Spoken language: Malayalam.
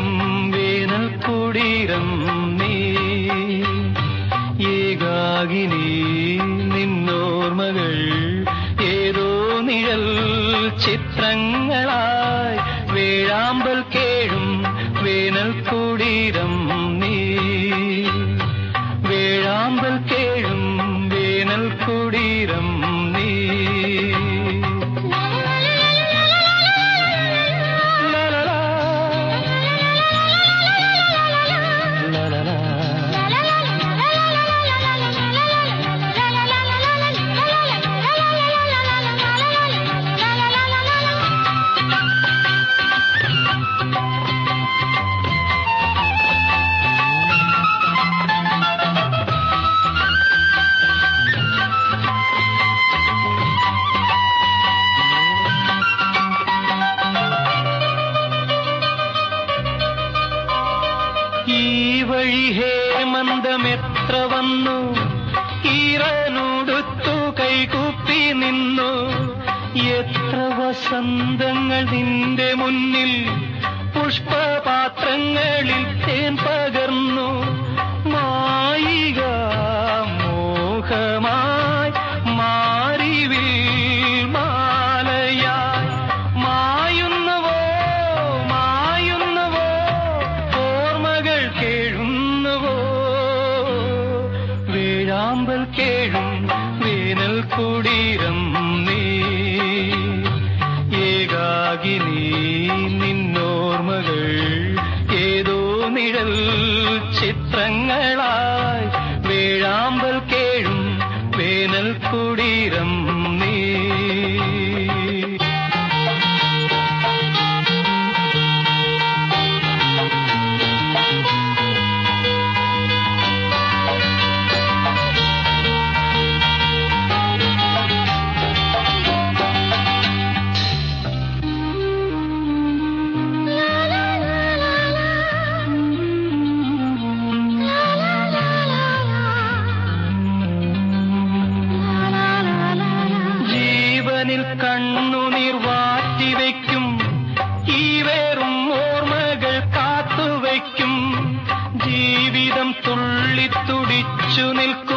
വേനൽ കുടീരം നീ. ഏകാകിനി നിന്നോർമകൾ ഏതോ നിഴൽ ചിത്രങ്ങളായി വേഴാമ്പൽ കേഴും വേനൽ കുടീരം നീ. വേഴാമ്പൽ കേഴും വേനൽ കുടീരം നീ. ഈ വഴി ഹേമന്തമെത്ര വന്നു, ഈറനുടുത്തു കൈകൂപ്പി നിന്നു. എത്ര വസന്തങ്ങൾ നിന്റെ മുന്നിൽ പുഷ്പപാത്രങ്ങളിൽ തേൻ പകർന്നു. മായിക മോഹമായി മാറിവിൽ മാലയായി മായുന്നുവോ മായുന്നുവോ ഓർമ്മകൾ കേഴുന്നുവോ. വേഴാമ്പൽ കേഴും വേനൽ കുടീരം നീ. ഏകാകിനി നിന്നോർമകൾ ഏതോ നിഴൽ ചിത്രങ്ങളായി വേഴാമ്പൽ കേഴും വേനൽ കുടീരം നീ. കണ്ണുനീർ വാറ്റിവയ്ക്കും ഈ വേറും ഓർമ്മകൾ കാത്തുവയ്ക്കും. ജീവിതം തുള്ളിത്തുടിച്ചു നിൽക്കും